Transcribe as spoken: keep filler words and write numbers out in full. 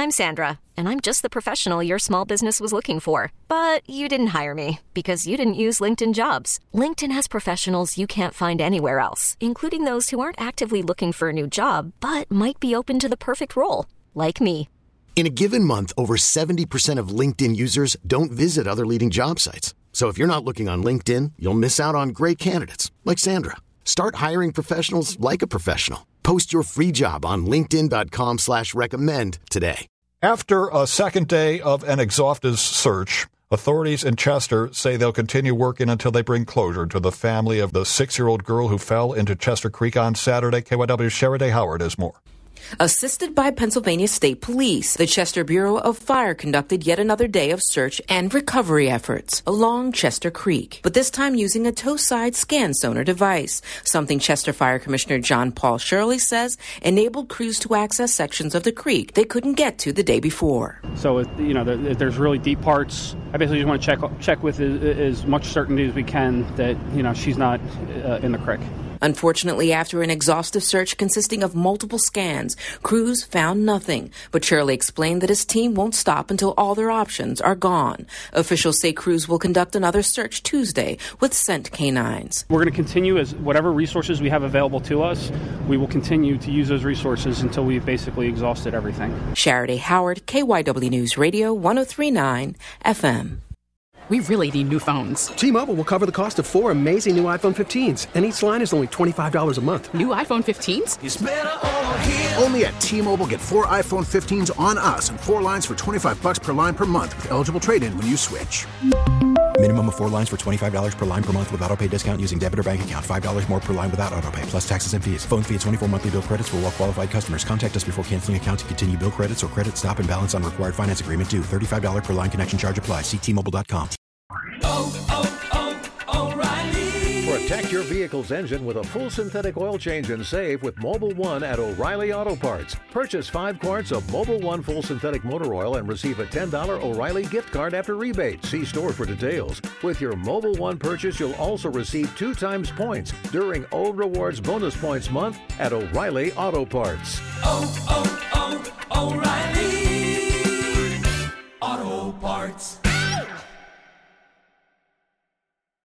I'm Sandra, and I'm just the professional your small business was looking for. But you didn't hire me because you didn't use LinkedIn Jobs. LinkedIn has professionals you can't find anywhere else, including those who aren't actively looking for a new job, but might be open to the perfect role, like me. In a given month, over seventy percent of LinkedIn users don't visit other leading job sites. So if you're not looking on LinkedIn, you'll miss out on great candidates like Sandra. Start hiring professionals like a professional. Post your free job on linkedin.com slash recommend today. After a second day of an exhaustive search, authorities in Chester say they'll continue working until they bring closure to the family of the six-year-old girl who fell into Chester Creek on Saturday. K Y W's Sheridan Howard has more. Assisted by Pennsylvania State Police, the Chester Bureau of Fire conducted yet another day of search and recovery efforts along Chester Creek, but this time using a tow-side scan sonar device, something Chester Fire Commissioner John Paul Shirley says enabled crews to access sections of the creek they couldn't get to the day before. So, you know, if there's really deep parts, I basically just want to check check with as, as much certainty as we can that, you know, she's not uh, in the creek. Unfortunately, after an exhaustive search consisting of multiple scans, crews found nothing. But Shirley explained that his team won't stop until all their options are gone. Officials say crews will conduct another search Tuesday with scent canines. We're going to continue as whatever resources we have available to us, we will continue to use those resources until we've basically exhausted everything. Sheridan Howard, K Y W News Radio, one oh three point nine F M. We really need new phones. T-Mobile will cover the cost of four amazing new iPhone fifteens, and each line is only twenty-five dollars a month. New iPhone fifteens? It's better over here. Only at T-Mobile, get four iPhone fifteens on us and four lines for twenty-five dollars per line per month with eligible trade-in when you switch. Minimum of four lines for twenty-five dollars per line per month with autopay discount using debit or bank account. five dollars more per line without autopay, plus taxes and fees. Phone fee at twenty-four monthly bill credits for well-qualified customers. Contact us before canceling account to continue bill credits or credit stop and balance on required finance agreement due. thirty-five dollars per line connection charge applies. See T Mobile dot com. Oh, oh, oh, O'Reilly. Protect your vehicle's engine with a full synthetic oil change and save with Mobil one at O'Reilly Auto Parts. Purchase five quarts of Mobil one full synthetic motor oil and receive a ten dollars O'Reilly gift card after rebate. See store for details. With your Mobil one purchase, you'll also receive two times points during O Rewards Bonus Points Month at O'Reilly Auto Parts. Oh, oh, oh, O'Reilly Auto Parts.